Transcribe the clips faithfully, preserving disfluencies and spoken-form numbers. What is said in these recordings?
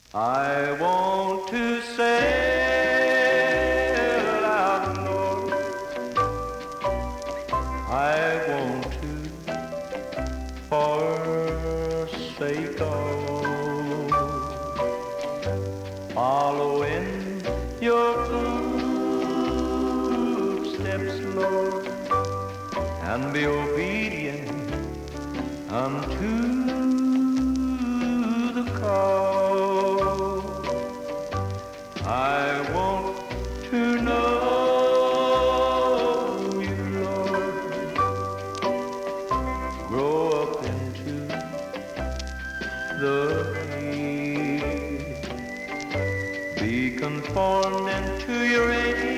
I want to sail out north. I want to forsake all, following your footsteps, Lord, and be obedient unto the call. I want to know you, Lord, grow up into the faith, be conformed into your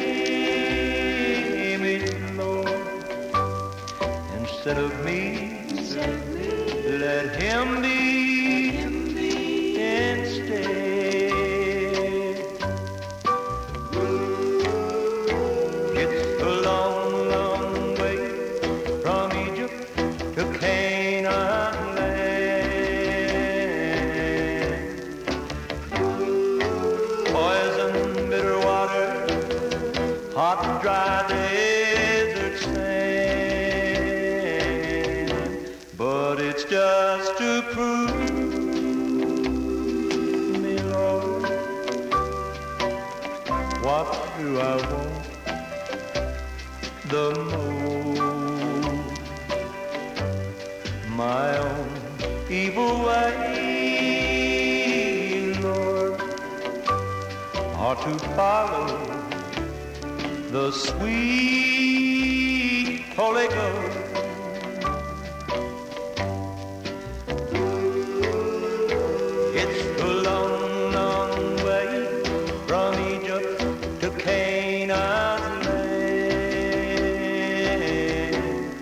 image, Lord. Instead of me, let him be instead. It's a long, long way from Egypt to Canaan land. Poison, bitter water, hot, dry desert sand. But it's just to prove me, Lord, what do I want the most? My own evil way, Lord, or to follow the sweet Holy Ghost. It's a long, long way from Egypt to Canaan land.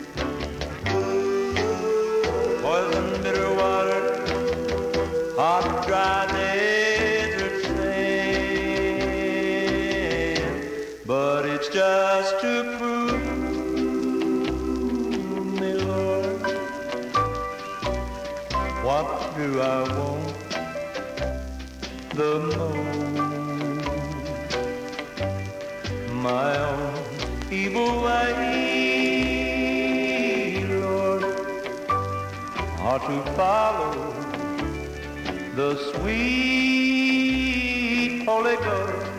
Poison, bitter water, hot, dry desert sand. But it's just to prove me, Lord, what do I want the most? My own evil way, Lord, or to follow the sweet Holy Ghost.